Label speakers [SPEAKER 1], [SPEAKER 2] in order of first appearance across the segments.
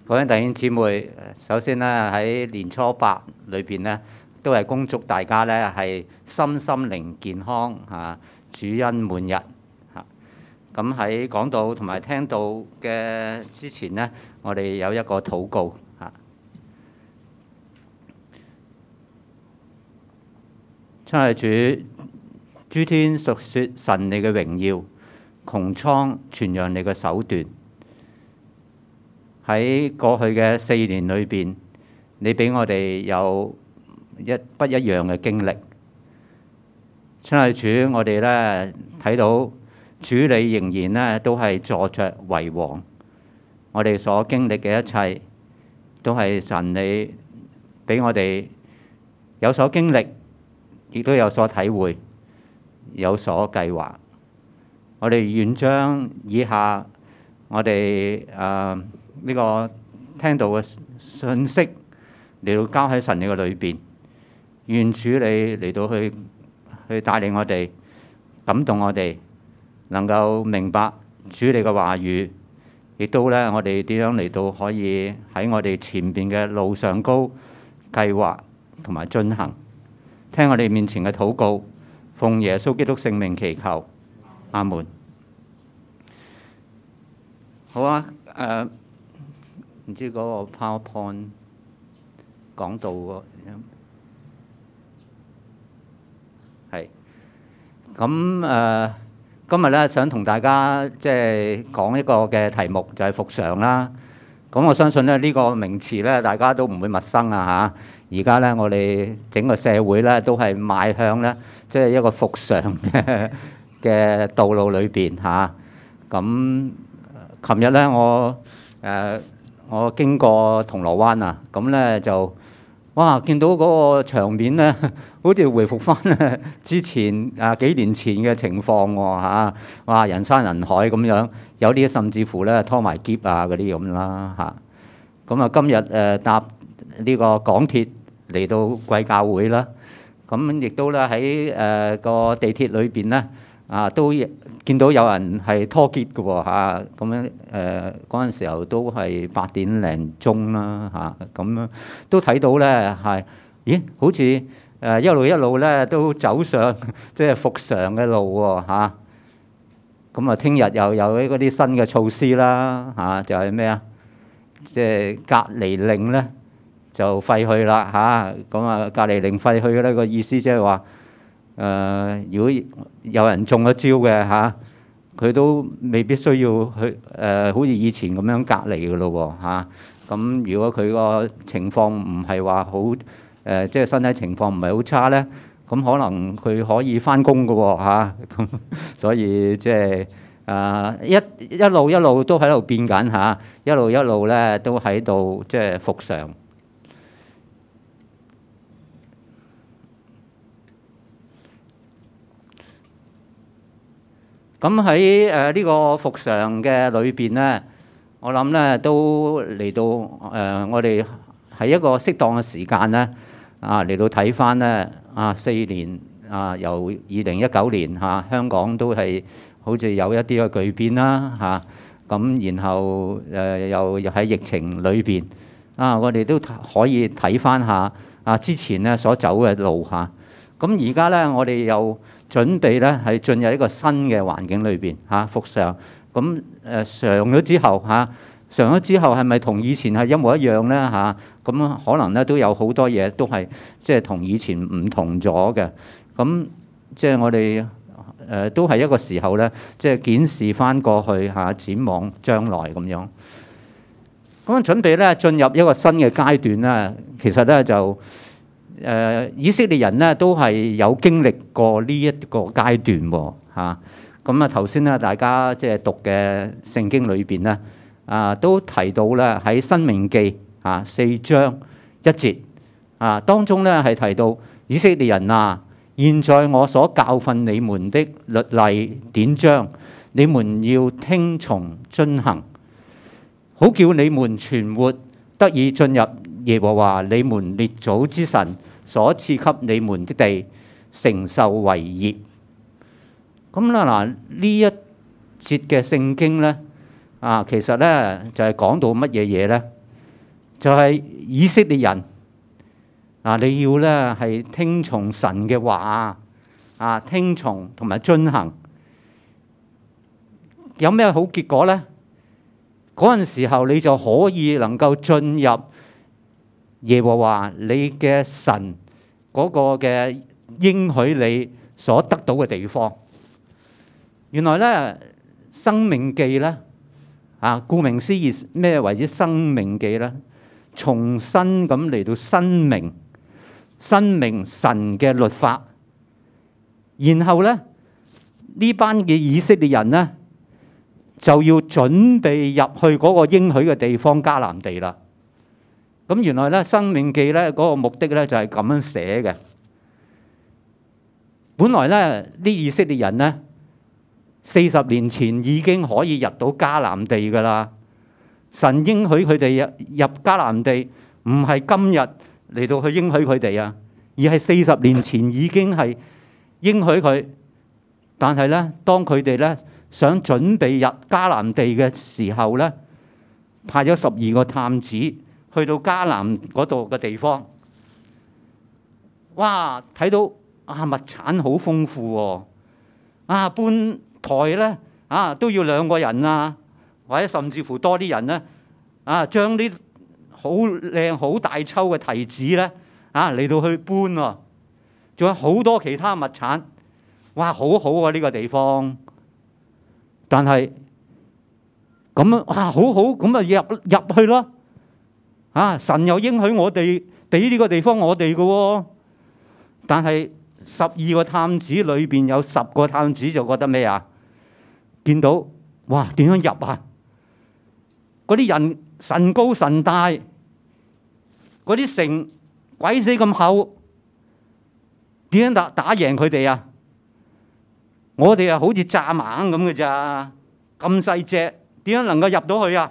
[SPEAKER 1] 各位弟兄姊妹，首先咧喺年初八裏邊咧，都係恭祝大家咧係身心靈健康嚇，主恩滿溢嚇。咁喺講道同埋聽道嘅之前咧，我哋有一個禱告嚇。親愛主，諸天述説神你嘅榮耀，穹蒼傳揚你嘅手段。喺過去嘅4年裏邊，你俾我哋有不一樣嘅經歷。親愛主，我哋咧睇到主你仍然咧都係坐着為王。我哋所經歷嘅一切，都係神你俾我哋有所經歷，亦都有所體會，有所計劃。我哋願將以下我哋呢個聽到嘅信息嚟到交喺神你嘅裏邊，願主你嚟到去帶領我哋，感動我哋，能夠明白主你嘅話語，亦都咧我哋點樣嚟到可以喺我哋前邊嘅路上高計劃同埋進行。聽我哋面前嘅禱告，奉耶穌基督聖名祈求，阿門。好啊，唔知嗰個 PowerPoint 講到個係咁今日咧想同大家即係講一個嘅題目，就係復常啦。咁我相信咧呢個名詞咧大家都唔會陌生啊嚇。而家咧我哋整個社會咧都係邁向咧即係一個復常嘅道路裏邊嚇。咁琴日咧我經過銅鑼灣啊，咁咧就哇見到嗰個場面咧，好似回復翻之前幾年前嘅情況喎嚇。哇，人山人海咁樣，有啲甚至乎咧拖埋喼啊嗰啲咁啦嚇。咁啊今日搭呢個港鐵嚟到貴教會啦，咁亦都咧喺個地鐵裏邊咧都見到有人係拖喼嘅喎嚇，咁樣嗰陣時候都係8點零鐘啦嚇，咁樣都睇到咧係，咦好似一路咧都走上即係復常嘅路喎嚇。咁啊聽日又有嗰啲新嘅措施啦嚇，就係咩啊？即係隔離令咧就廢去啦嚇。咁啊隔離令廢去咧個意思即係話如果有人中咗招嘅嚇，佢都未必需要去好似以前咁樣隔離嘅咯喎嚇。咁如果佢個情況唔係話好即係身體情況唔係好差咧，咁可能佢可以返工嘅喎嚇。咁所以即係一路都喺度變緊嚇，一路咧都喺度即係復常。咁喺呢個復常嘅裏邊咧，我諗咧都嚟到我哋喺一個適當嘅時間咧嚟到睇翻咧4年由2019年香港都係好似有一啲嘅巨變啦嚇。咁然後又喺疫情裏邊我哋都可以睇翻下之前咧所走嘅路嚇。咁而家咧我哋又準備咧係進入一個新嘅環境裏邊復常。咁常咗之後係咪同以前係一模一樣咧嚇？咁可能咧都有好多嘢都係即係同以前唔同咗嘅。咁即係我哋都係一個時候咧，即係檢視翻過去展望將來咁樣。咁準備咧進入一個新嘅階段咧，其實咧就以色列人咧都係有經歷過呢一個階段喎嚇。咁頭先咧大家即係讀嘅聖經裏邊咧都提到咧喺申命記4章1節當中咧係提到以色列人現在我所教訓你們的律例典章，你們要聽從遵行，好叫你們存活，得以進入耶和華你們列祖之神所賜給你們的地，承受為業。咁啦嗱，呢一節嘅聖經咧其實咧就係講到乜嘢嘢咧？ 就係以色列人你要咧係聽從神嘅話聽從同埋遵行。有咩好結果呢？嗰陣時候你就可以能夠進入耶和華你嘅神嗰個嘅應許你所得到嘅地方。原來咧生命記咧顧名思義，咩為之生命記咧？重新咁嚟到申明神嘅律法，然後咧呢班嘅以色列人咧就要準備入去嗰個應許嘅地方迦南地啦。咁原來咧生命記咧嗰個目的咧就係咁樣寫嘅。本來咧啲以色列人咧40年前已經可以入到迦南地噶啦。神應許佢哋入迦南地，唔係今日嚟到去應許佢哋而係40年前已經係應許佢。但係咧，當佢哋咧想準備入迦南地嘅時候咧，派咗12個探子去到迦南嗰度嘅地方。哇！睇到物產好豐富喎，搬台咧都要2個人或者甚至乎多啲人咧將啲好靚好大抽嘅提子咧嚟到去搬喎，仲有好多其他物產。哇！好好呢個地方，但係咁樣好好咁入去咯。神又應許我哋俾呢個地方我哋嘅喎，但係12個探子裏邊有10個探子就覺得咩見到哇點樣入嗰啲人神高神大，嗰啲城鬼死咁厚，點樣打贏佢哋我哋好似蚱蜢咁嘅咋，咁細隻，點樣能夠入到去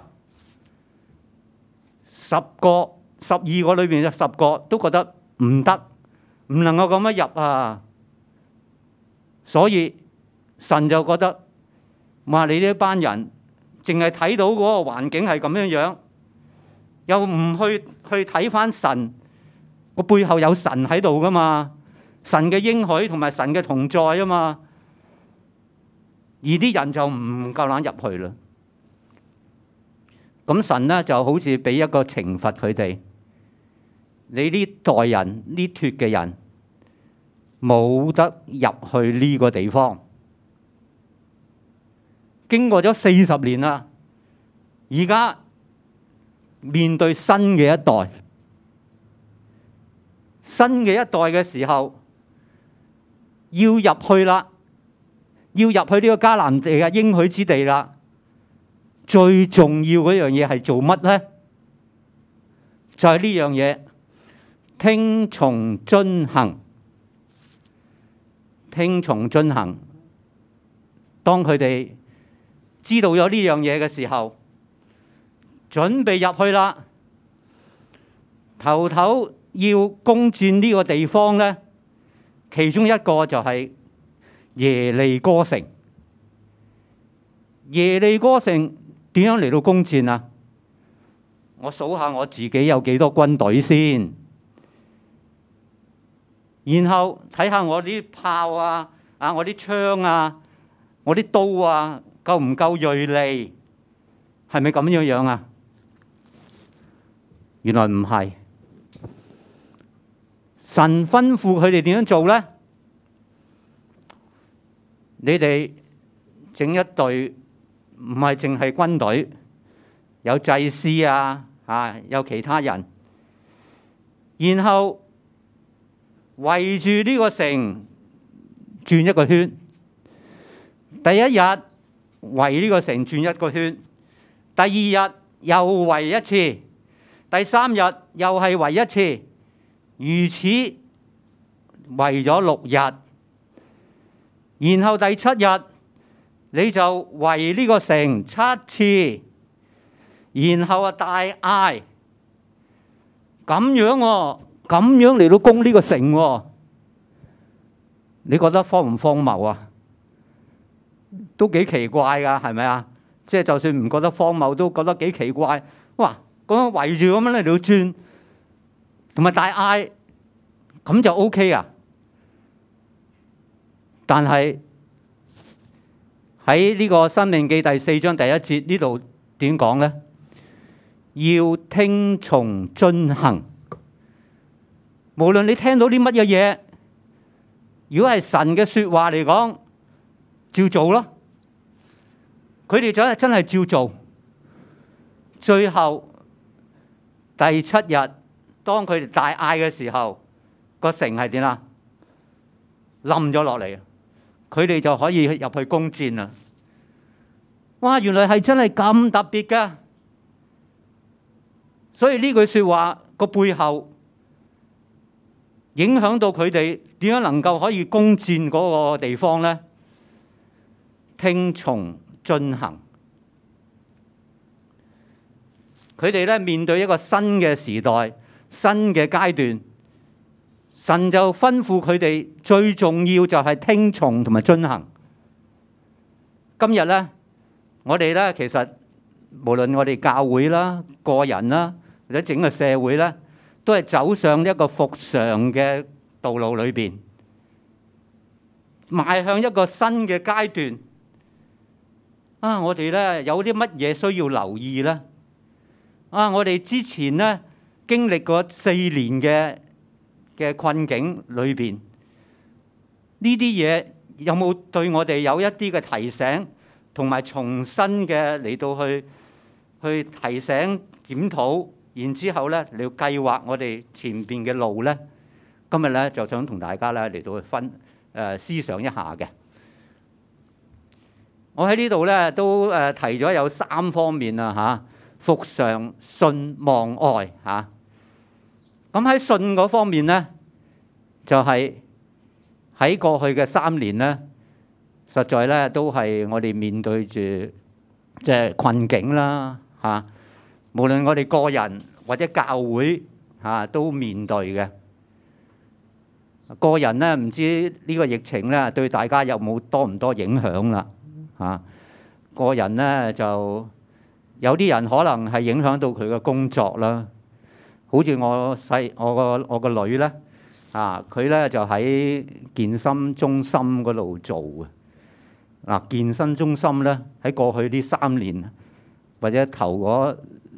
[SPEAKER 1] 12個裏邊有10個都覺得唔得，唔能夠咁樣入所以神就覺得話你呢一班人淨係睇到嗰個環境係咁樣樣，又唔去睇翻神個背後有神喺度噶嘛，神嘅應許同埋神嘅同在嘛。而啲人就唔夠膽入去啦。咁神咧就好似俾一個懲罰佢哋，你呢代人呢脱嘅人冇得入去呢個地方。經過咗40年啦，而家面對新嘅一代，新嘅一代嘅時候要入去啦。要入去呢個迦南地嘅應許之地啦，最重要嗰樣嘢係做乜呢？就係呢樣嘢，聽從遵行。聽從遵行。當佢哋知道咗呢樣嘢嘅時候，準備入去啦。頭要攻佔呢個地方呢，其中一個就係耶利哥城。耶利哥城點樣嚟到攻佔我數下我自己有幾多軍隊先，然後睇下我啲炮我啲槍我啲刀夠唔夠銳利，係咪咁樣原來唔係。神吩咐佢哋點樣做呢？你哋整一隊，唔係淨係軍隊，有祭司有其他人，然後圍住呢個城轉一個圈。第一日圍呢個城轉一個圈，第二日又圍一次，第3日又係圍一次，如此圍咗6日。然後第7日你就圍呢個城7次，然後大嗌咁樣嚟到攻呢個城你覺得荒唔荒謬都幾奇怪㗎，係咪就算唔覺得荒謬，都覺得幾奇怪。哇！ 咁樣圍住咁樣嚟到轉，同埋大嗌，咁就 OK 啊。但係喺呢個《申命記》第4章第1節呢度點講呢？要聽從遵行，無論你聽到啲乜嘢嘢，如果係神嘅説話嚟講，照做咯。佢哋真係照做。最後第7日，當佢哋大嗌嘅時候，個城係點啊？冧咗落嚟，佢哋就可以入去攻戰啦。哇！原來係真係咁特別㗎。所以呢句説話個背後影響到佢哋點樣能夠可以攻佔嗰個地方呢？聽從遵行，佢哋咧面對一個新嘅時代、新嘅階段，神就吩咐佢哋最重要就係聽從同埋遵行。今日咧，我哋咧其實無論我哋教會啦、個人啦，或者整個社會咧，都係走上一個復常嘅道路裏邊，邁向一個新嘅階段。我哋咧有啲乜嘢需要留意咧？我哋之前咧經歷過4年嘅困境裏邊，呢啲嘢有冇對我哋有一啲嘅提醒，同埋重新嘅嚟到去提醒檢討，然之後咧嚟到計劃我哋前邊嘅路咧？今日咧就想同大家咧嚟到去思想一下嘅。我喺呢度咧都提咗有3方面啊嚇，復常、信、望、愛嚇。咁喺信嗰方面咧，就係喺過去嘅3年咧，實在咧都係我哋面對住即係困境啦嚇。無論我哋個人或者教會嚇都面對嘅。個人咧唔知呢個疫情咧對大家有冇多唔多影響啦嚇。個人咧就有啲人可能係影響到佢嘅工作啦。好似我個女咧佢咧就喺健身中心嗰度做嘅。健身中心咧喺過去呢3年或者頭嗰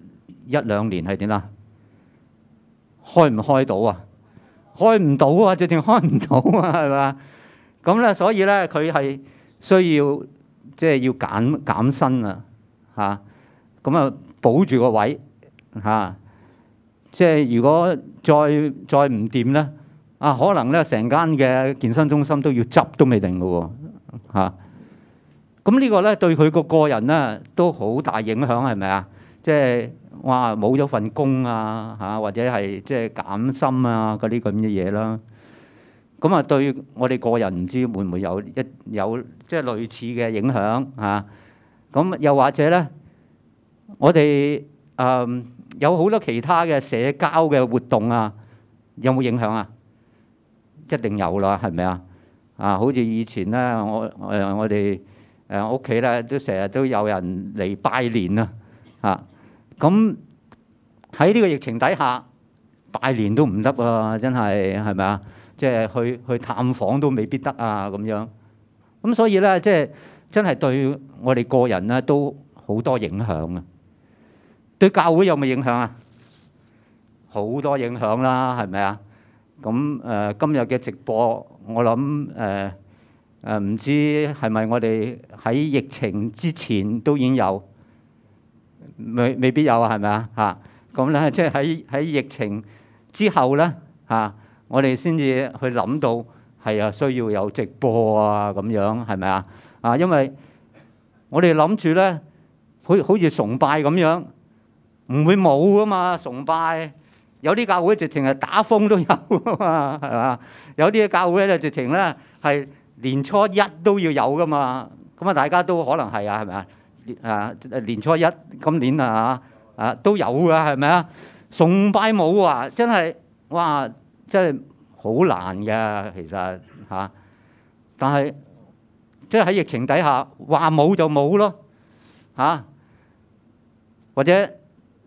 [SPEAKER 1] 1-2年係點啊？開唔開到啊？開唔到啊！直情開唔到啊，係嘛？咁咧，所以咧佢係需要即係要減薪啊嚇。咁啊保住個位嚇。即係如果再唔掂咧可能咧成間嘅健身中心都要執都未定嘅喎嚇。咁呢個咧對佢個人咧都好大影響，係咪啊？即係哇冇咗份工啊嚇，或者係即係減薪啊嗰啲咁嘅嘢啦。咁啊對我哋個人唔知會唔會有即係類似嘅影響嚇。咁又或者咧，我哋有好多其他嘅社交嘅活動啊，有冇影響啊？一定有啦，係咪啊？好似以前咧，我哋屋企咧都成日都有人嚟拜年啊嚇。咁喺呢個疫情底下，拜年都唔得啊！真係咪啊？即係去探訪都未必得啊咁樣。咁所以咧，即係真係對我哋個人咧都好多影響啊！對教會有冇影響啊？好多影響啦，係咪啊？咁今日嘅直播，我諗唔知係咪我哋喺疫情之前都已經有，未必有啊，係咪啊？嚇咁咧，即係喺疫情之後咧我哋先至去諗到係需要有直播啊咁樣，係咪啊？因為我哋諗住咧，好似崇拜咁樣。唔會冇噶嘛，崇拜有啲教會直情係打風都有噶嘛，係嘛？有啲教會咧直情咧係年初1都要有噶嘛。咁啊，大家都可能係係咪啊？年初1今年都有噶，係咪啊？崇拜冇啊，真係哇，真係好難㗎，其實但係即係喺疫情底下話冇就冇咯或者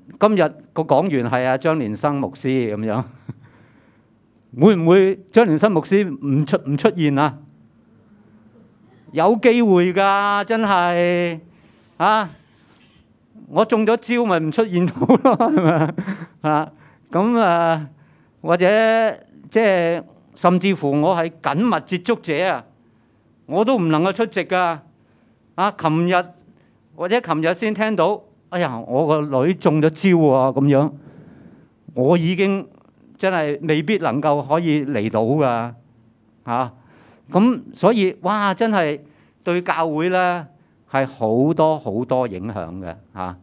[SPEAKER 1] 今日個講員係阿張連生牧師咁樣，會唔會張連生牧師唔出現啊？有機會㗎，真係啊！我中咗招咪唔出現到咯，係咪啊？咁或者即係甚至乎我係緊密接觸者啊，我都唔能夠出席㗎。啊，琴日先聽到，哎呀，我個女中咗招喎，咁樣我已經真係未必能夠可以嚟到㗎嚇。咁所以哇，真係對教會咧係好多好多影響嘅嚇。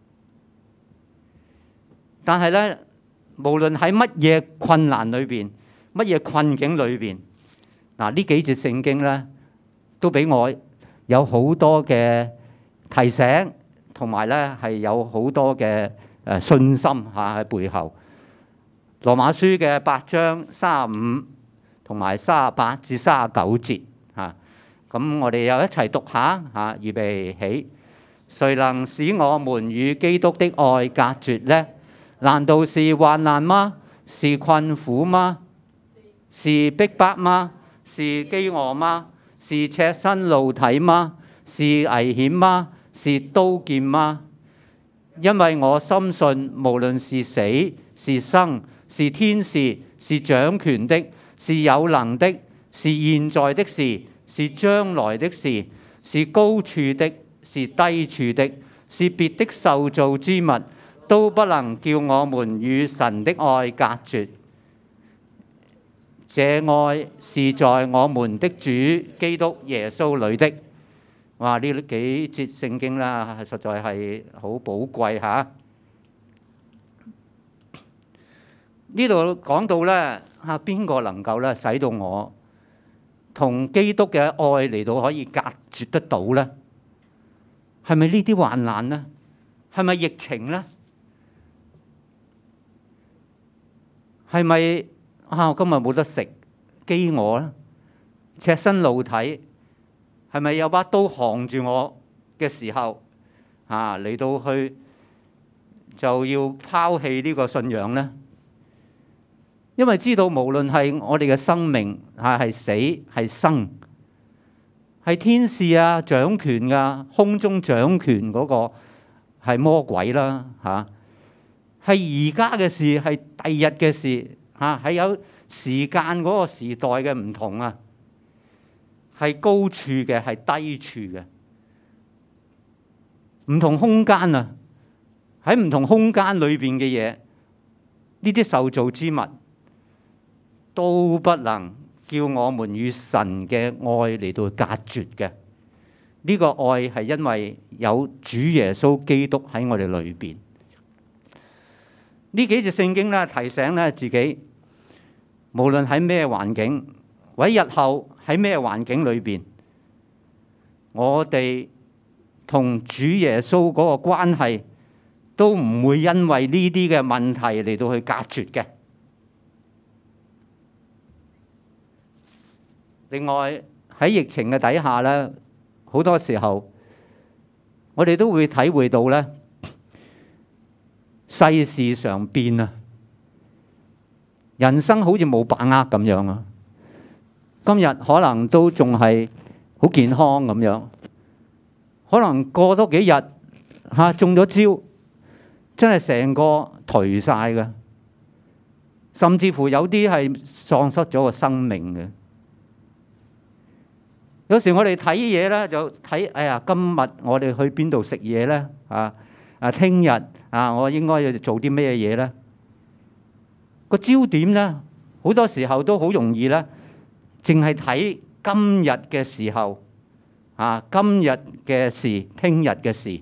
[SPEAKER 1] 但係咧，無論喺乜嘢困難裏邊、乜嘢困境裏邊，嗱呢幾節聖經咧都俾我有好多嘅提醒，同埋咧係有好多嘅信心嚇喺背後。羅馬書嘅8章35同埋38至39節嚇，咁我哋又一齊讀下嚇，預備起。誰能使我們與基督的愛隔絕呢？難道是患難嗎？是困苦嗎？是逼迫嗎？是飢餓嗎？是赤身露體嗎？是危險嗎？是刀劍嗎？因為我深信，無論是死是生，是天使，是掌權的，是有能的，是現在的事，是將來的事，是高處的，是低處的，是別的受造之物，都不能叫我們與神的愛隔絕。這愛是在我們的主基督耶穌裏的。哇！呢幾節聖經啦，實在係好寶貴嚇。呢度講到咧嚇，邊個能夠咧使到我同基督嘅愛嚟到可以隔絕得到咧？係咪呢啲患難咧？係咪疫情咧？係咪我今日冇得食，飢餓咧？赤身露體，係咪有把刀扛住我嘅時候嚟到去就要拋棄呢個信仰咧？因為知道無論係我哋嘅生命係死係生，係天使啊掌權啊，空中掌權嗰個係魔鬼啦嚇，係而家嘅事，係第日嘅事嚇，係有時間嗰個時代嘅唔同啊，係高處嘅，係低處嘅，唔同空間啊，喺唔同空間裏邊嘅嘢，呢啲受造之物都不能叫我們與神嘅愛嚟到隔絕嘅。呢個愛係因為有主耶穌基督喺我哋裏邊。呢幾節聖經咧提醒咧自己，無論喺咩環境，或者日後喺咩環境裏邊，我哋同主耶穌嗰個關係都唔會因為呢啲嘅問題嚟到去隔絕嘅。另外喺疫情嘅底下咧，好多時候我哋都會體會到咧，世事常變啊，人生好似冇把握咁樣啊。今日可能都仲係好健康咁樣，可能過多幾日中咗招，真係成個頹晒嘅，甚至乎有啲係喪失咗個生命嘅。有時我哋睇嘢咧，就睇哎呀，今日我哋去邊度食嘢咧？聽日我應該要做啲咩嘢咧？個焦點咧，好多時候都好容易咧，淨係睇今日嘅時候今日嘅事，聽日嘅事。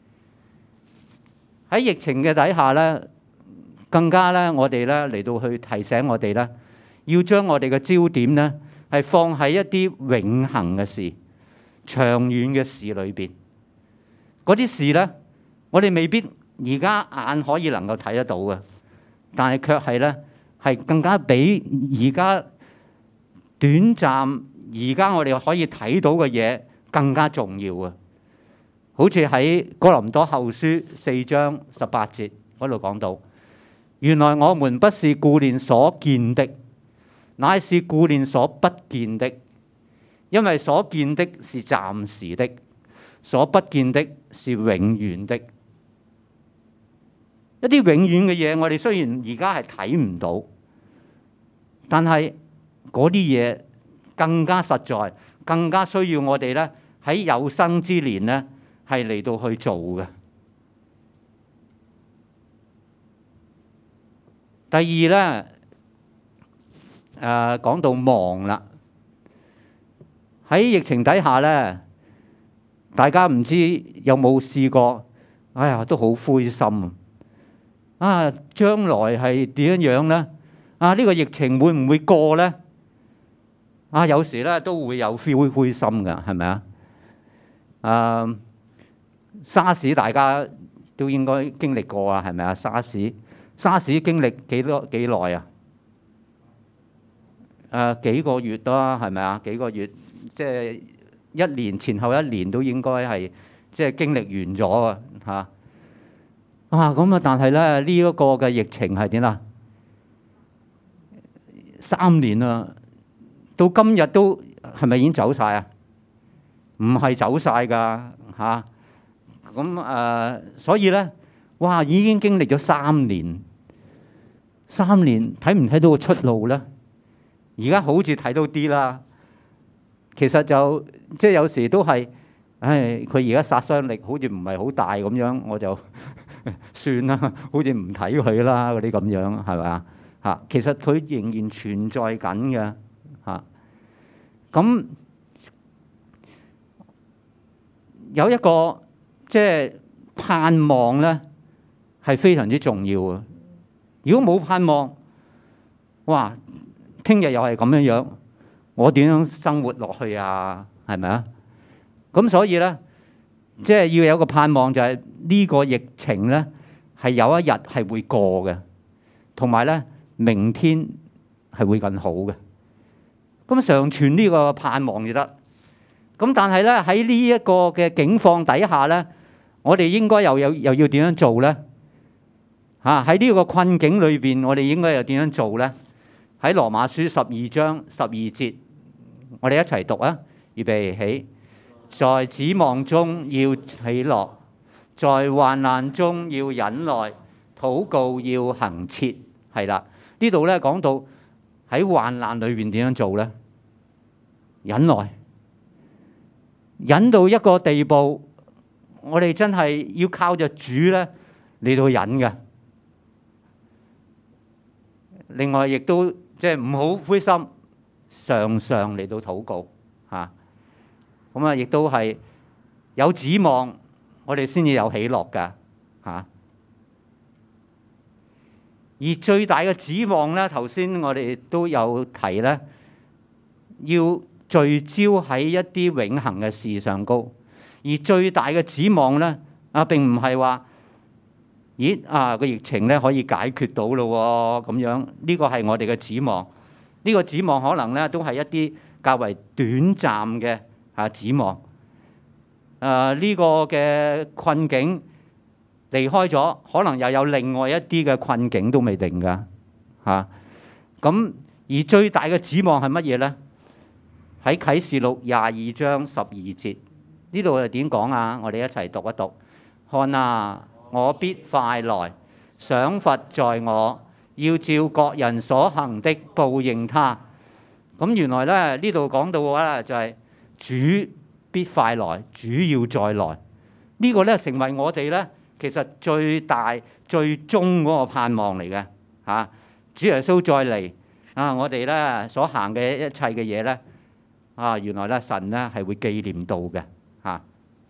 [SPEAKER 1] 喺疫情嘅底下咧，更加咧，我哋咧嚟到去提醒我哋咧，要將我哋嘅焦點咧，係放喺一啲永恆嘅事、長遠嘅事裏邊。嗰啲事咧，我哋未必而家眼可以能夠睇得到嘅，但係卻係咧，係更加比而家短暫，而家我哋可以睇到嘅嘢更加重要啊！好似喺哥林多後書4章18節嗰度講到，原來我們不是顧念所見的，乃是顧念所不見的，因為所見的是暫時的，所不見的是永遠的。一啲永遠嘅嘢，我哋雖然而家係睇唔到，但係嗰啲嘢更加實在，更加需要我哋咧喺有生之年咧係嚟到去做嘅。第二咧，講到忙啦，喺疫情底下咧，大家唔知有冇試過？哎呀，都好灰心啊！將來係點樣咧？啊，呢個疫情會唔會過咧？啊，有時咧都會有灰心㗎，係咪啊？SARS 大家都應該經歷過啊，係咪啊？SARS 經歷幾耐啊？幾個月啦，係咪啊？幾個月，即係一年前後一年都應該係即係經歷完咗啊！嚇咁啊！但係咧呢一個嘅疫情係點啊？3年啦，到今日都係咪已經走晒啊？唔係走晒㗎嚇。咁所以咧，哇！已經經歷咗3年，3年睇唔睇到個出路咧？而家好似睇到啲啦。其實就即係有時都係，佢而家殺傷力好似唔係好大咁樣，我就算啦，好似唔睇佢啦嗰啲咁樣，係咪啊？嚇，其實佢仍然存在緊嘅嚇。咁有一個即係盼望咧，係非常之重要嘅。如果冇盼望，哇！聽日又係咁樣樣，我點樣生活落去啊？係咪啊？咁所以咧，即係要有個盼望，就係呢個疫情咧係有一日係會過嘅，同埋咧明天係會更好嘅。咁常存呢個盼望就得。咁但係咧喺呢一個嘅境況底下咧，我哋應該又要點樣做咧？嚇，喺呢個困境裏邊，我哋應該又點樣做咧？喺羅馬書12章12節，我哋一齊讀啊！預備起，在指望中要喜樂，在患難中要忍耐，禱告要恆切。係啦，呢度咧講到喺患難裏邊點樣做咧？忍耐，忍到一個地步，我哋真係要靠着主咧嚟到忍嘅。另外亦都即係唔好灰心，常常嚟到禱告嚇。咁啊，亦都係有指望，我哋先至有喜樂㗎嚇。而最大嘅指望咧，頭先我哋都有提咧，要聚焦喺一啲永恆嘅事上高。而最大嘅指望咧，並唔係話，個疫情咧可以解決到咯喎，咁樣呢個係我哋嘅指望。呢個指望可能咧都係一啲較為短暫嘅指望。呢個嘅困境離開咗，可能又有另外一啲嘅困境都未定㗎嚇。咁而最大嘅指望係乜嘢咧？喺啟示錄22章12節呢度係點講啊？我哋一齊讀一讀。看啊！我必快來，賞罰在我，要照各人所行的報應他。咁原來咧呢度講到嘅話咧就係主必快來，主要再來。呢個咧成為我哋咧其實最大最終嗰個盼望嚟嘅嚇。主耶穌再嚟我哋咧所行嘅一切嘅嘢咧原來咧神咧係會紀念到嘅嚇。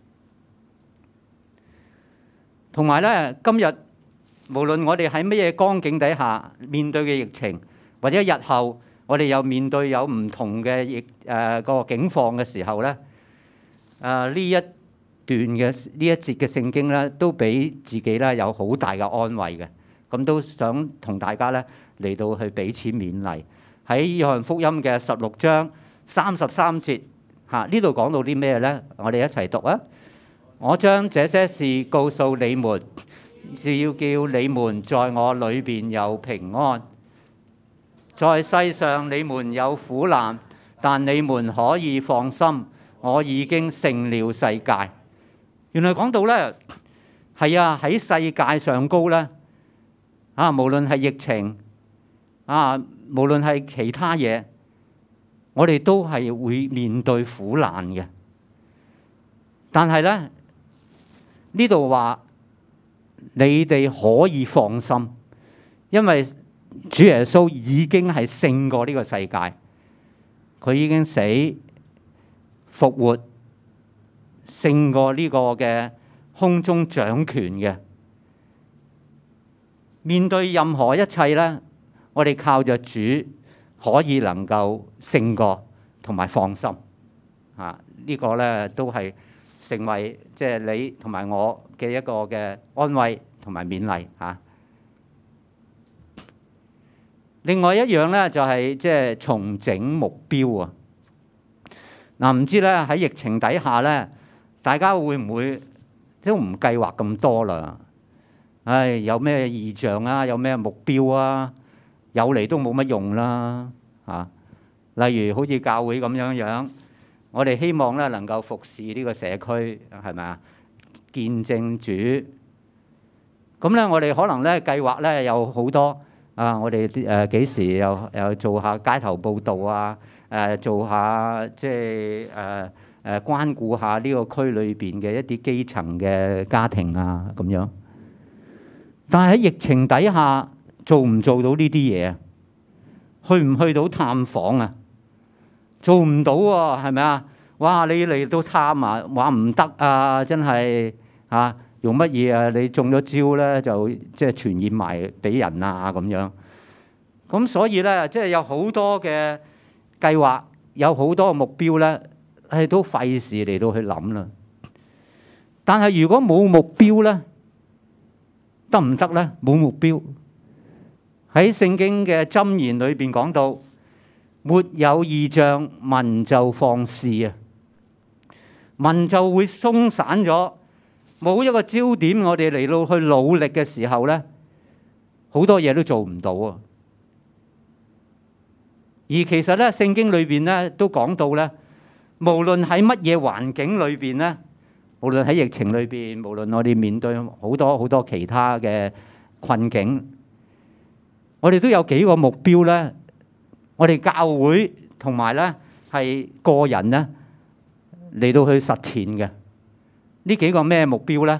[SPEAKER 1] 同埋咧，今日無論我哋喺乜嘢光景底下面對嘅疫情，或者日後我哋又面對有唔同嘅個境況嘅時候咧，呢一段嘅呢一節嘅聖經咧，都俾自己咧有好大嘅安慰嘅。咁都想同大家咧嚟到去彼此勉勵。喺約翰福音嘅16章33節呢度講到啲咩咧？我哋一齊讀啊！我將這些事告訴你們， 是要叫你們在我裏邊有平安。在世上你們有苦難，但你們可以放心，我已經勝了世界。原來講到呢，係啊，喺世界上高呢，無論係疫情無論係其他嘢，我哋都係會面對苦難嘅。但係呢，呢度話你哋可以放心，因為主耶穌已經係勝過呢個世界，佢已經死復活，勝過呢個嘅空中掌權嘅。面對任何一切呢，我哋靠着主可以能夠勝過同埋放心。呢個呢都係成為即係你同埋我嘅一個嘅安慰同埋勉勵嚇。另外一樣呢，就係即係重整目標啊！唔知咧喺疫情底下呢，大家會唔會都唔計劃咁多啦？有咩異象啊？有咩目標啊？有嚟都冇乜用啦嚇。例如好似教會咁樣，我哋希望咧能夠服侍呢個社區，係咪啊？見證主。咁咧，我哋可能咧計劃咧有好多我哋幾時又做下街頭報導啊？做下即係關顧下呢個區裏邊嘅一啲基層嘅家庭啊咁樣。但係喺疫情底下做唔做到呢啲嘢啊？去唔去到探訪啊？做唔到喎，係咪啊？哇！你嚟到探啊，話唔得啊，真係用乜嘢啊？你中咗招咧，就即係傳染埋俾人啊咁樣。咁所以咧，即係有好多嘅計劃，有好多嘅目標咧，都費事嚟到去諗啦。但係如果冇目標咧，得唔得咧？冇目標喺聖經嘅箴言裏邊講到，沒有異象，民就放肆啊！民就會鬆散咗，冇一個焦點，我哋嚟到去努力嘅時候咧，好多嘢都做唔到啊！而其實咧，聖經裏邊咧都講到咧，無論喺乜嘢環境裏邊咧，無論喺疫情裏邊，無論我哋面對好多好多其他嘅困境，我哋都有幾個目標咧。我哋教會同埋咧係個人咧嚟到去實踐嘅呢幾個咩目標咧？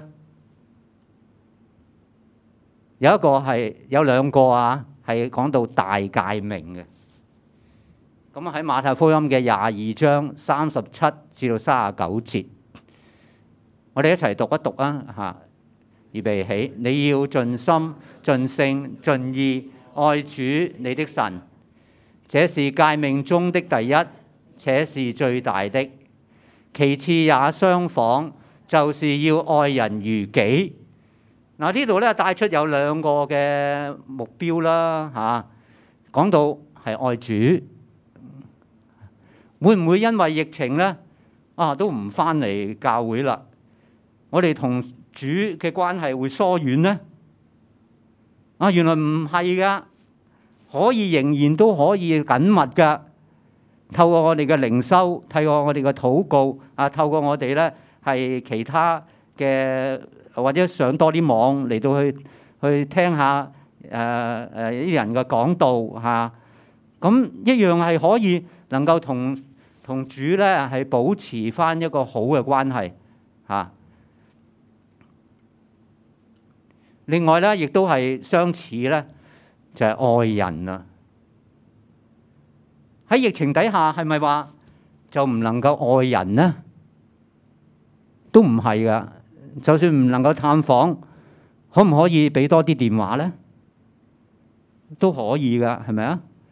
[SPEAKER 1] 有兩個係講到大誡命嘅。咁喺馬太福音嘅22章37至到39節，我哋一齊讀一讀啊！預備起，你要盡心、盡性、盡意愛主你的神，這是誡命中的第一，且是最大的。其次也相仿，就是要愛人如己。呢度咧帶出有兩個嘅目標啦講到係愛主。會唔會因為疫情咧都唔返嚟教會啦？我哋同主嘅關係會疏遠呢？原來唔係噶，可以仍然都可以緊密噶。透過我哋嘅靈修，透過我哋嘅禱告透過我哋咧係其他嘅或者上多啲網嚟到去聽下啲人嘅講道咁一樣係可以能夠同主咧係保持翻一個好嘅關係另外咧，亦都係相似咧，就係愛人啊！喺疫情底下，係咪話就唔能夠愛人呢？都唔係噶，就算唔能夠探訪，可唔可以俾多啲電話咧？都可以噶，係咪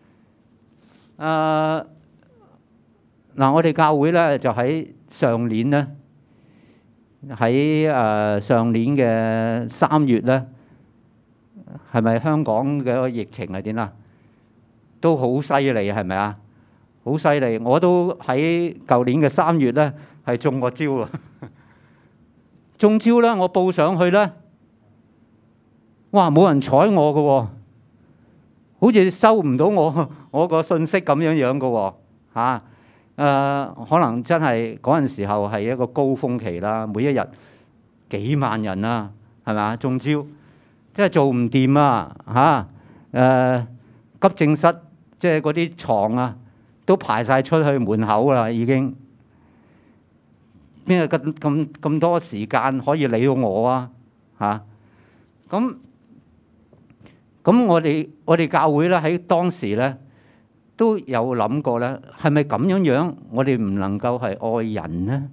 [SPEAKER 1] 啊？我哋教會咧就喺上年咧，喺上年嘅3月咧，係咪香港嘅疫情係點啊？都好犀利，係咪啊？好犀利！我都喺舊年嘅3月咧係中過招啊！中招咧，我報上去咧， 哇！冇人睬我嘅喎，好似收唔到我個信息咁樣樣嘅喎嚇。可能真係嗰陣時候係一個高峰期啦，每一日幾萬人啊，係咪啊？中招，真係做唔掂啊嚇！急症室即係嗰啲床啊，都排晒出去門口啦，已經邊有咁多時間可以理到我啊嚇？咁我哋教會咧喺當時咧都有諗過咧，係咪咁樣我哋唔能夠係愛人呢？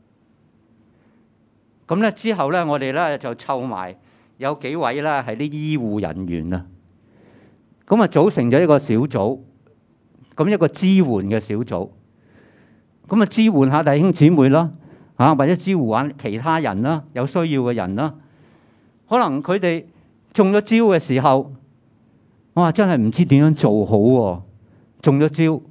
[SPEAKER 1] 咁咧之後咧，我哋咧就湊埋有幾位咧係啲醫護人員啊，咁啊組成咗一個小組，咁一個支援嘅小組，咁啊支援下弟兄姊妹啦，或者支援下其他人啦，有需要嘅人啦。可能佢哋中咗招嘅時候，哇！真係唔知點樣做好喎。中咗招，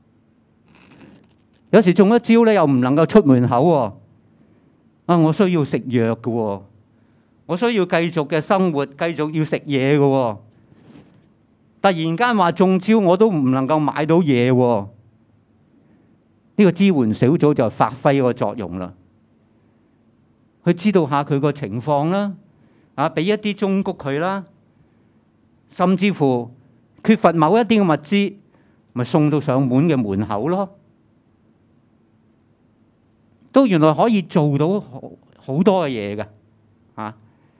[SPEAKER 1] 有時中咗招咧又唔能夠出門口喎。我需要食藥嘅喎，我需要繼續嘅生活，繼續要食嘢嘅喎。突然間話中招，我都唔能夠買到嘢喎。呢個支援小組就發揮個作用啦，去知道下佢個情況啦，俾一啲忠告佢啦，甚至乎缺乏某一啲嘅物資，咪送到上門嘅門口咯。都原來可以做到好多嘅嘢嘅嚇。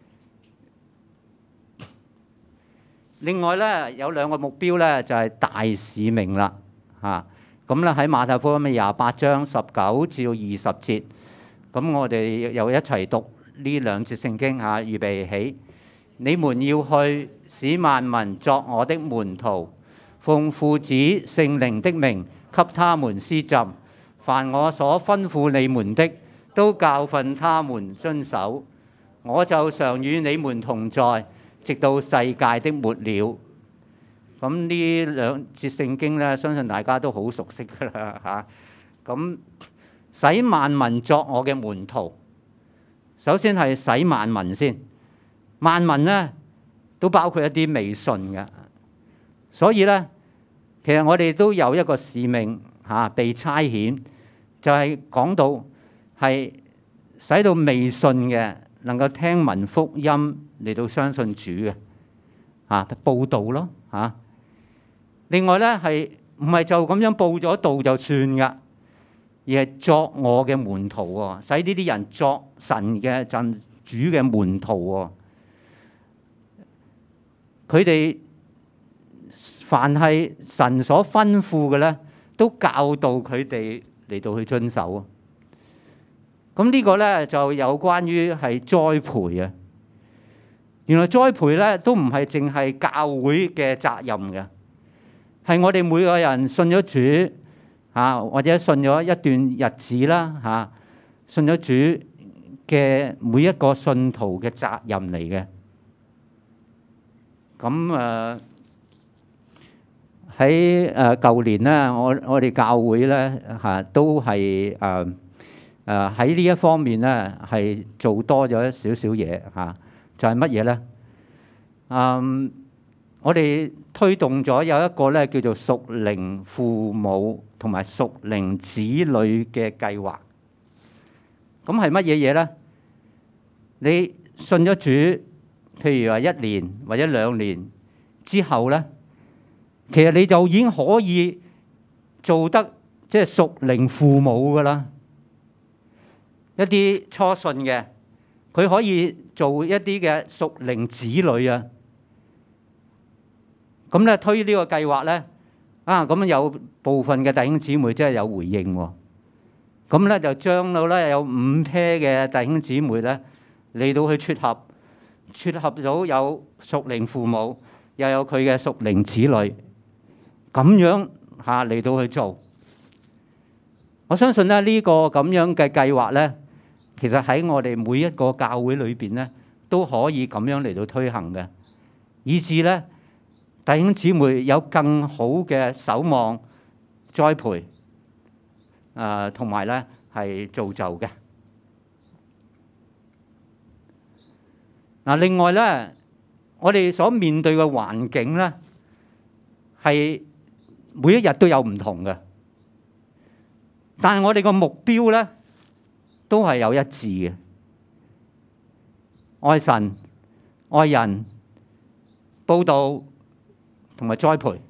[SPEAKER 1] 另外咧有兩個目標咧，就係大使命啦嚇。咁咧喺馬太福音嘅28章19至20節，咁我哋又一齊讀呢兩節聖經嚇。預備起，你們要去，使萬民作我的門徒，奉父子聖靈的名給他們施浸。凡我所吩咐你們的，都教訓他們遵守。我就常與你們同在，直到世界的末了。咁呢兩節聖經咧，相信大家都好熟悉㗎啦嚇。咁使萬民作我嘅門徒，首先係使萬民先。萬民咧都包括一啲未信嘅，所以咧其實我哋都有一個使命嚇，被差遣。就係講到係使到未信嘅能夠聽聞福音嚟到相信主嘅報道咯嚇。另外咧係唔係就咁樣報咗道就算噶，而係作我嘅門徒喎，使呢啲人作神嘅真主嘅門徒喎。佢哋凡係神所吩咐嘅咧，都教導佢哋嚟到去遵守啊！咁呢個咧就有關於係栽培啊。原來栽培咧都唔係淨係教會嘅責任嘅，係我哋每個人信咗主或者信咗一段日子啦信咗主嘅每一個信徒嘅責任嚟嘅。咁喺舊年咧，我哋教會咧都係喺呢一方面咧係做多咗少少嘢就係乜嘢咧？我哋推動咗有一個咧叫做屬靈父母同埋屬靈子女嘅計劃。咁係乜嘢嘢咧？你信咗主，譬如話1年或者2年之後咧，其實你就已經可以做得即係屬靈父母噶啦。一啲初信嘅，佢可以做一啲嘅屬靈子女啊。咁咧推呢個計劃咧，咁有部分嘅弟兄姊妹真係有回應喎。咁咧就將到咧有5 pair 嘅弟兄姊妹咧嚟到去撮合到有屬靈父母，又有佢嘅屬靈子女，咁樣嚟到去做。我相信咧呢個咁樣嘅計劃咧，其實喺我哋每一個教會裏邊咧都可以咁樣嚟到推行嘅，以致咧弟兄姊妹有更好嘅守望、栽培，同埋咧係造就嘅。另外咧， 我哋所面對嘅環境咧，係每一日都有唔同嘅，但係我哋個目標咧都係有一致嘅，愛神、愛人、佈道同埋栽培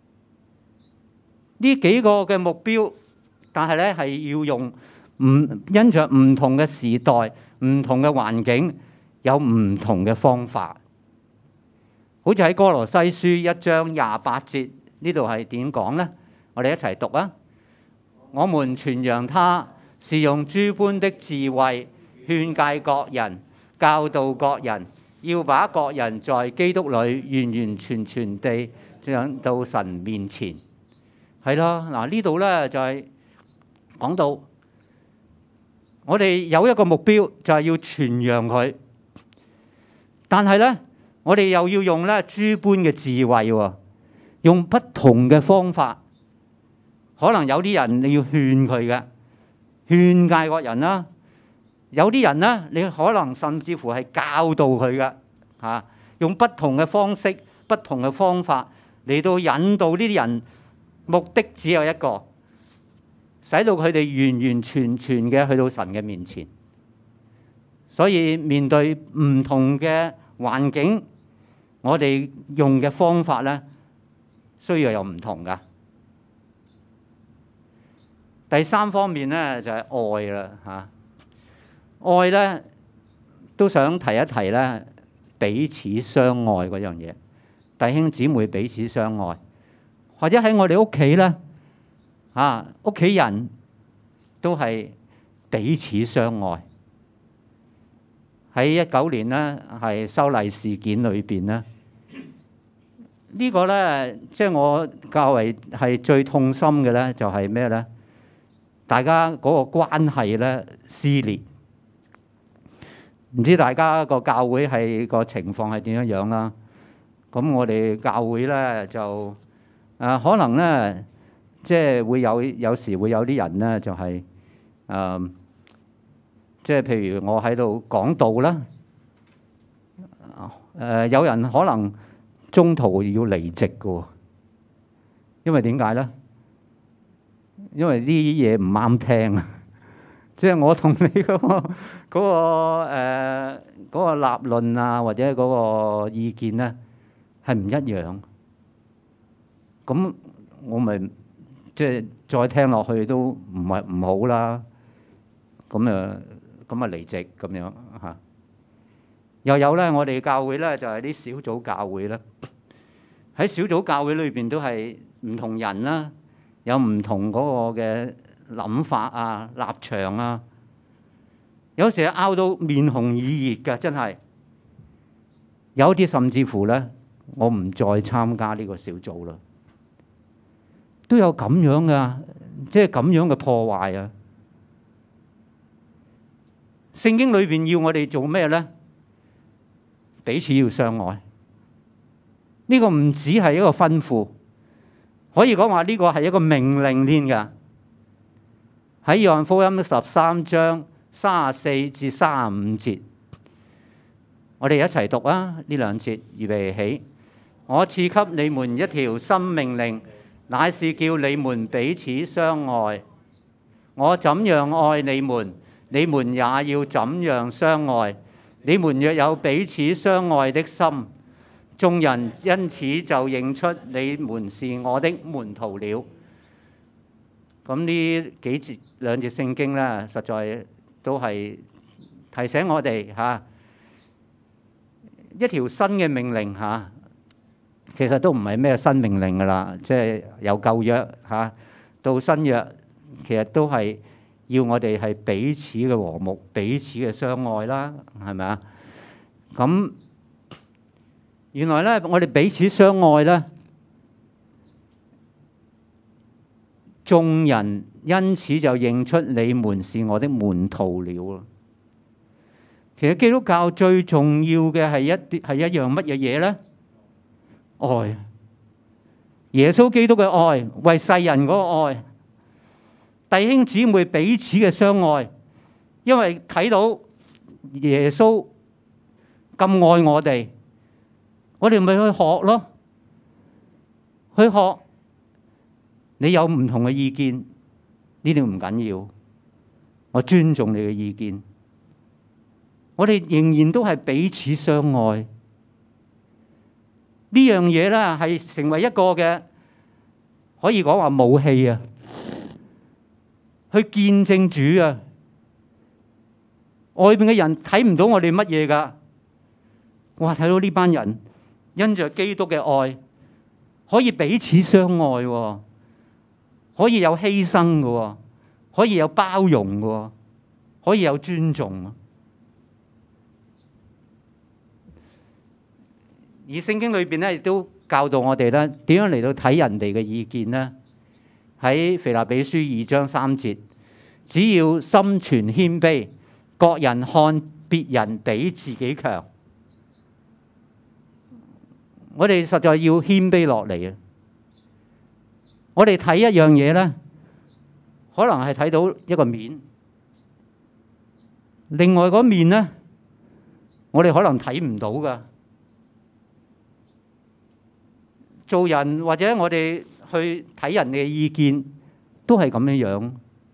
[SPEAKER 1] 呢幾個嘅目標，但係咧係要用因着唔同嘅時代、唔同嘅環境，有唔同嘅方法。好似喺哥羅西書1章28節呢度係點講呢？我哋一齊讀啊！我們傳揚他是用諸般的智慧勸誡各人、教導各人，要把各人在基督裏完完全全地上到神面前。係啦，嗱呢度咧就係講到我哋有一個目標，就係要傳揚佢，但係咧我哋又要用咧諸般嘅智慧喎，用不同嘅方法。可能有啲人你要勸佢嘅，勸誡各人啦；有啲人咧你可能甚至乎係教導佢嘅嚇，用不同嘅方式、不同嘅方法嚟到引導呢啲人。目的只有一個，使到佢哋完完全全嘅去到神嘅面前。所以面對唔同嘅環境，我哋用嘅方法咧，需要有唔同噶。第三方面咧就係愛啦嚇，愛咧都想提一提咧，彼此相愛嗰樣嘢，弟兄姊妹彼此相愛。或者喺我哋屋企咧，屋企人都係彼此相愛。喺19年咧，係修例事件裏邊咧，呢個咧即係我較為係最痛心嘅咧，就係咩咧？大家嗰個關係咧撕裂，唔知大家個教會係個情況係點樣樣啦？咁我哋教會咧就可能咧，即係會有時會有啲人咧，就係即係譬如我喺度講道啦，有人可能中途要離席嘅喎，因為點解咧？因為呢啲嘢唔啱聽啊！即係我同你嗰個立論啊，或者嗰個意見咧係唔一樣。咁我咪即係再聽落去都唔好啦。咁啊離席咁樣嚇。又有咧，我哋教會咧就係啲小組教會啦。喺小組教會裏邊都係唔同人啦，有唔同嗰個嘅諗法啊、立場啊。有時拗到面紅耳熱㗎，真係。有啲甚至乎咧，我唔再參加呢個小組啦。都有咁樣噶，即係咁樣嘅破壞啊！聖經裏邊要我哋做咩咧？彼此要相愛。呢個唔只係一個吩咐，可以講話呢個係一個命令添噶。喺約翰福音13章34至35節，我哋一齊讀啊！呢兩節預備起。我賜給你們一條新命令，乃是叫你們彼此相愛。我怎樣愛你們，你們也要怎樣相愛。你們若有彼此相愛的心，眾人因此就認出你們是我的門徒了。咁呢兩節聖經咧，實在都係提醒我哋一條新嘅命令其實都唔係咩新命令噶啦，即係由舊約到新約，其實都係要我哋係彼此嘅和睦、彼此嘅相愛啦，係咪啊？咁原來咧，我哋彼此相愛咧，眾人因此就認出你們是我的門徒了。其實基督教最重要嘅係一樣乜嘢嘢咧？愛，耶穌基督嘅愛，為世人嗰個愛，弟兄姊妹彼此嘅相愛，因為睇到耶穌咁愛我哋， 我哋咪去學咯，去學。你有唔同嘅意見，呢啲唔緊要，我尊重你嘅意見。我哋仍然都係彼此相愛。呢樣嘢咧係成為一個嘅，可以講話武器啊，去見證主啊。外邊嘅人睇唔到我哋乜嘢㗎，哇！睇到呢班人因着基督嘅愛，可以彼此相愛喎，可以有犧牲嘅喎，可以有包容嘅喎，可以有尊重。而聖經裏邊咧，亦都教導我哋咧點樣嚟到睇人哋嘅意見咧。喺腓立比書2章3節，只要心存謙卑，各人看別人比自己強。我哋實在要謙卑落嚟啊！我哋睇一樣嘢咧，可能係睇到一個面，另外嗰面咧，我哋可能睇唔到噶。做人或者我哋去睇人嘅意見，都係咁樣樣。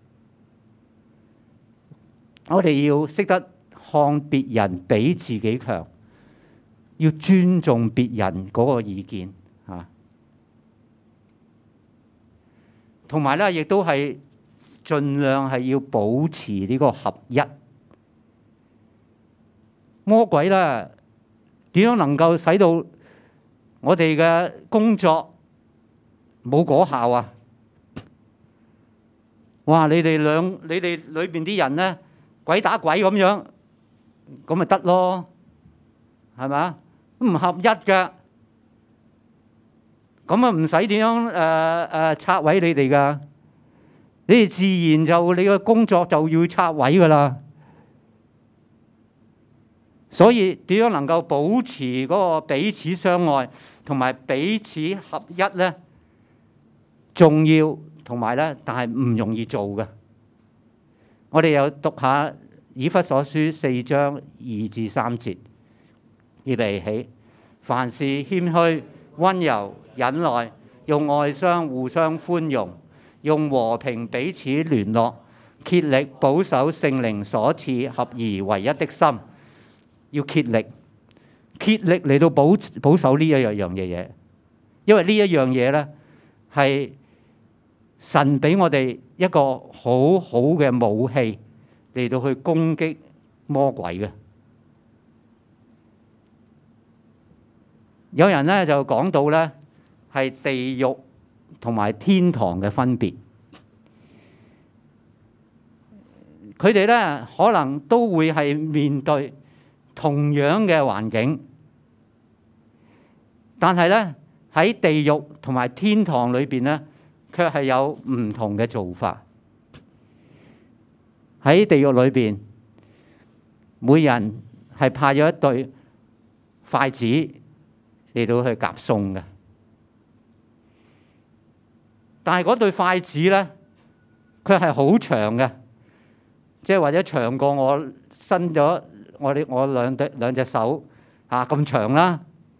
[SPEAKER 1] 我哋要識得看別人比自己強，要尊重別人嗰個意見嚇。同埋咧，亦都係盡量係要保持呢個合一。魔鬼咧點樣能夠使到我哋嘅工作冇果效啊？哇！你哋裏邊啲人咧，鬼打鬼咁樣，咁咪得咯，係咪啊？唔合一㗎，咁啊唔使點樣拆毀你哋㗎，你哋自然就你嘅工作就要拆毀㗎啦。所以點樣能夠保持嗰個彼此相愛同埋彼此合一咧？重要同埋咧，但係唔容易做嘅。我哋又讀下以弗所書4章2至3節，預備起。凡事謙虛、溫柔、忍耐，用愛相互相寬容，用和平彼此聯絡，竭力保守聖靈所賜合而為一的心。要竭力嚟到保守呢一樣嘢，因為呢一樣嘢咧係神俾我哋一個好好嘅武器嚟到去攻擊魔鬼嘅。有人咧就講到咧係地獄同埋天堂嘅分別，佢哋咧可能都會係面對同樣嘅環境，但係咧喺地獄同埋天堂裏邊咧，卻係有唔同嘅做法。喺地獄裏邊，每人係派咗一對筷子嚟到去夾餸嘅，但係嗰對筷子咧，卻係好長嘅，即係或者長過我伸咗我兩隻手咁長啦。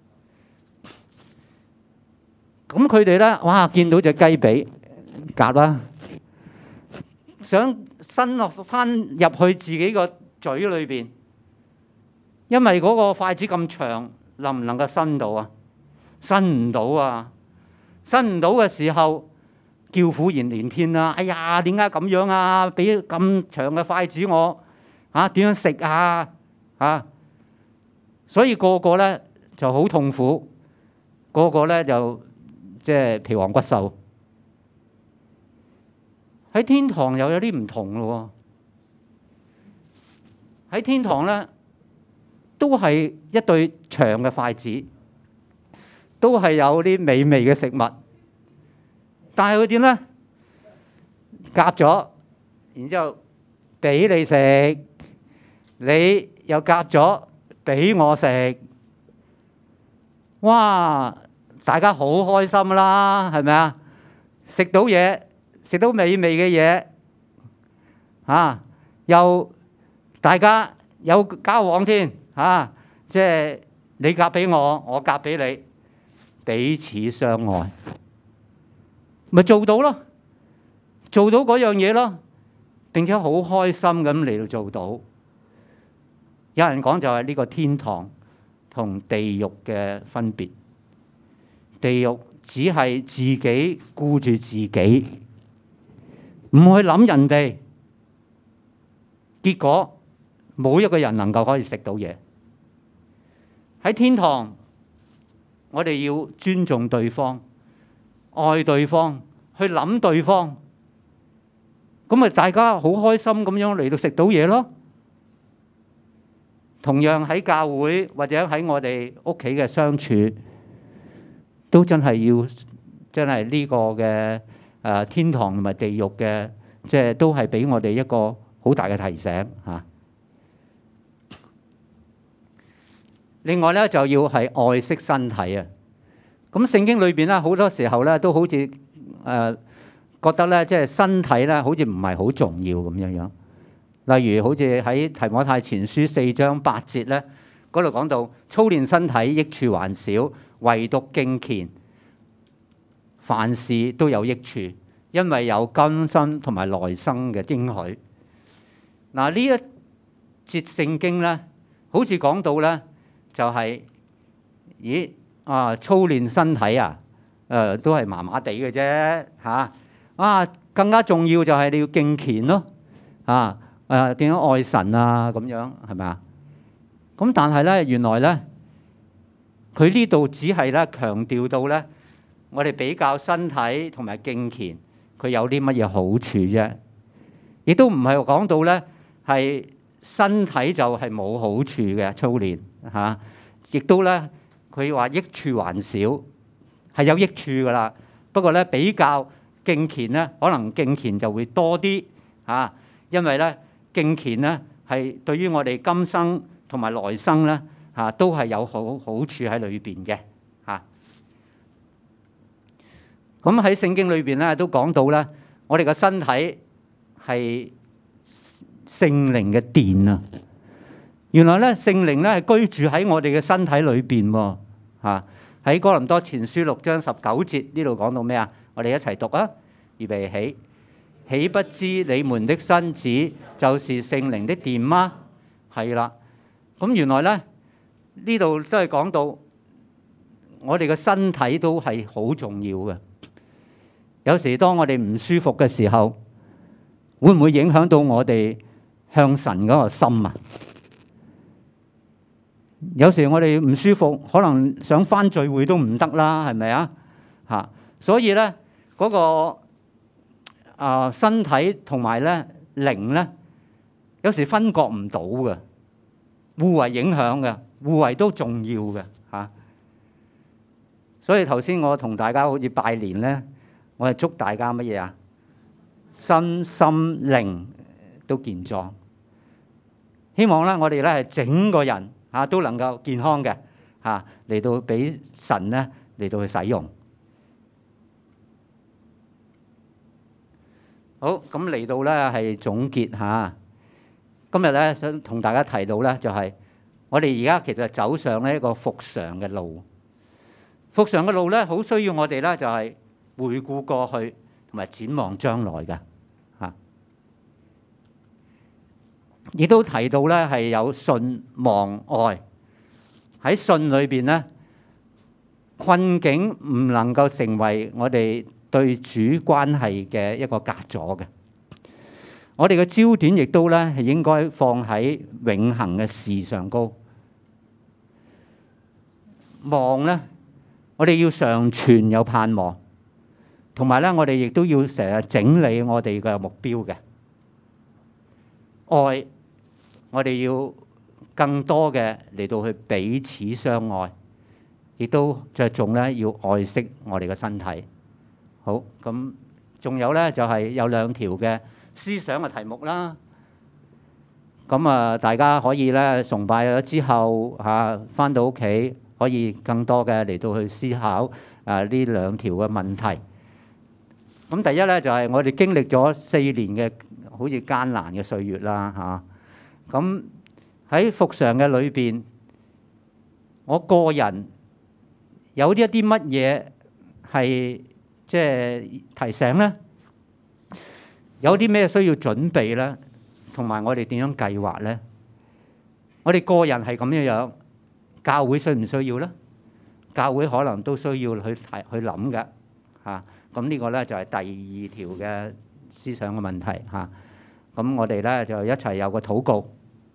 [SPEAKER 1] 咁佢哋咧，哇！見到隻雞髀夾啦，想伸落翻入去自己個嘴裏邊，因為嗰個筷子咁長，能唔能夠伸到啊？伸唔到啊！伸唔到嘅時候，叫苦連天啦！哎呀，點解咁樣啊？俾咁長嘅筷子我點樣食啊？所以個個咧就好痛苦，個個咧就即係皮黃骨瘦。喺天堂又有啲唔同咯喎。喺天堂咧都係一對長嘅筷子，都係有啲美味嘅食物，但係佢點咧？夾咗，然之後俾你食，你又夾咗俾我食，哇！大家好開心啦，係咪啊？食到嘢，食到美味嘅嘢，又大家有交往添，即係你嫁俾我，我嫁俾你，彼此相愛，咪做到咯，做到嗰樣嘢咯，並且好開心咁嚟到做到。有人講就係呢個天堂同地獄嘅分別。地獄只係自己顧住自己，唔去諗人哋，結果冇一個人能夠可以食到嘢。喺天堂，我哋要尊重對方、愛對方、去諗對方，咁咪大家好開心咁樣嚟到食到嘢咯。同樣喺教會或者喺我哋屋企嘅相處，都真係要真係呢個嘅天堂同埋地獄嘅，即係都係俾我哋一個好大嘅提醒嚇。另外咧就要係愛惜身體啊。咁聖經裏邊咧好多時候咧都好似覺得咧即係身體咧好似唔係好重要咁樣樣。例如好似喺提摩太前書4章8節咧，嗰度講到操練身體益處還少，唯獨敬虔，凡事都有益處，因為有今生同埋來生嘅應許。嗱，呢一節聖經咧，好似講到咧就係、操練身體啊，都係麻麻地嘅啫嚇。更加重要就係你要敬虔咯點樣愛神啊咁樣係咪啊？咁但係咧，原來咧，佢呢度只係咧強調到咧，我哋比較身體同埋敬虔，佢有啲乜嘢好處啫？亦都唔係講到咧係身體就係冇好處嘅操練嚇，亦都咧佢話益處還少，係有益處噶啦。不過咧比較敬虔咧，可能敬虔就會多啲嚇，因為咧。敬虔咧係對於我哋今生同埋來生咧都係有好處喺裏邊嘅嚇。咁喺聖經裏邊咧都講到咧，我哋嘅身體係聖靈嘅殿啊。原來咧聖靈咧係居住喺我哋嘅身體裏邊喎嚇。喺哥林多前書6章19節呢度講到咩啊？我哋一齊讀啊！預備起。豈不知你們的身子就是聖靈的殿嗎？係啦，咁原來咧呢度都係講到我哋嘅身體都係好重要嘅。有時當我哋唔舒服嘅時候，會唔會影響到我哋向神嗰個心啊？有時我哋唔舒服，可能想返聚會都唔得啦，係咪啊？嚇，所以咧嗰個。身體同埋咧靈咧，有時分割唔到嘅，互為影響嘅，互為都重要嘅嚇。所以頭先我同大家好似拜年咧，我係祝大家乜嘢啊？身心靈都健壯。希望咧我哋咧係整個人都能夠健康嘅嚟到俾神咧嚟到去使用。好，咁嚟到咧係總結下。今日咧想同大家提到咧，就係我哋而家其實走上呢一個復常嘅路。復常嘅路咧，好需要我哋咧就係回顧過去同埋展望將來嘅嚇。亦都提到咧係有信望愛。喺信裏邊咧，困境唔能夠成為我哋對主關係嘅一個隔阻嘅，我哋嘅焦點亦都咧係應該放喺永恆嘅事上高。望咧，我哋要常存有盼望，同埋咧我哋亦都要成日整理我哋嘅目標嘅。愛，我哋要更多嘅嚟到去彼此相愛，亦都着重咧要愛惜我哋嘅身體。好，咁仲有咧就係有2條嘅思想嘅題目啦。咁大家可以咧崇拜咗之後返到屋企可以更多嘅嚟到去思考呢2條嘅問題。咁第一咧就係我哋經歷咗4年嘅好似艱難嘅歲月啦嚇。咁喺復常嘅裏邊， 我個人有一啲乜嘢係即係提醒呢？有啲咩需要準備呢？同埋我哋點樣計劃呢？我哋個人係咁樣，教會需唔需要呢？教會可能都需要去諗嘅嚇。咁呢個呢，就係第二條嘅思想嘅問題嚇。咁我哋呢，就一齊有個禱告。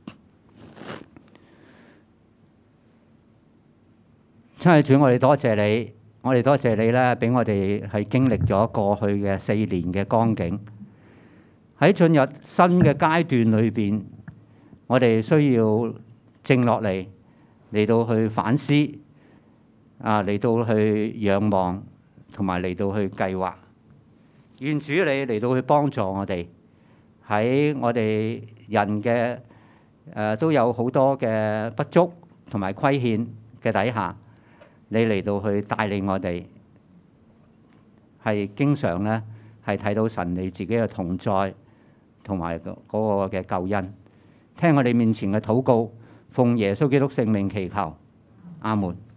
[SPEAKER 1] 親愛主，我哋多謝你，我哋多謝你咧，俾我哋係經歷咗過去嘅4年嘅光景，喺進入新嘅階段裏邊，我哋需要靜落嚟，嚟到去反思，嚟到去仰望，同埋嚟到去計劃。願主你嚟到去幫助我哋，喺我哋人嘅都有好多嘅不足同埋虧欠嘅底下。你嚟到去帶領我哋，係經常咧係睇到神你自己嘅同在，同埋嗰個嘅救恩。聽我哋面前嘅禱告，奉耶穌基督聖名祈求，阿門。